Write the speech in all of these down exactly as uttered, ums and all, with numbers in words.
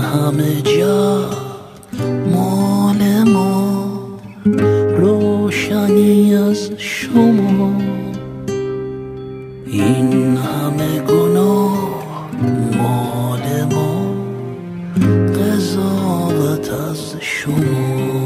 همه جا مال ما، روشنی از شما. این همه گناه مال ما، قضاوت از شما.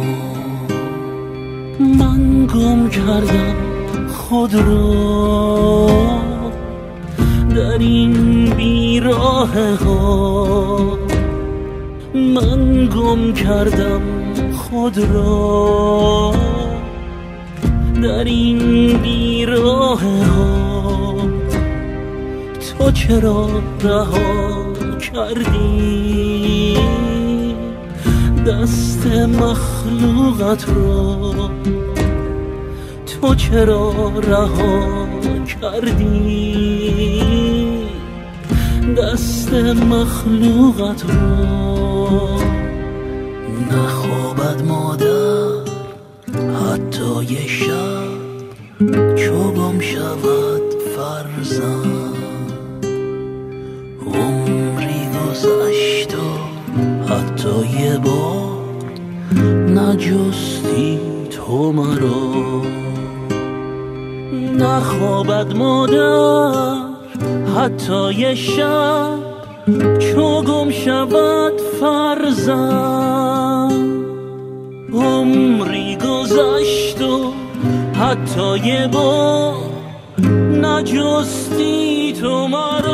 من گم کردم خود را در این بیراه ها، من گم کردم خود را در این بیراه ها. تو چرا رها کردی دست مخلوقت را؟ تو چرا رها کردی دست مخلوقت را؟ نخوابد مادر حتی یه شب، چو گم شود فرزند. عمری گذشت و حتی یه بار نجستی تو مرا. نخوابد مادر حتی یه شب، چو گم شود فرزند. عمری گذشت و حتی یه بار نجستی تو مرا.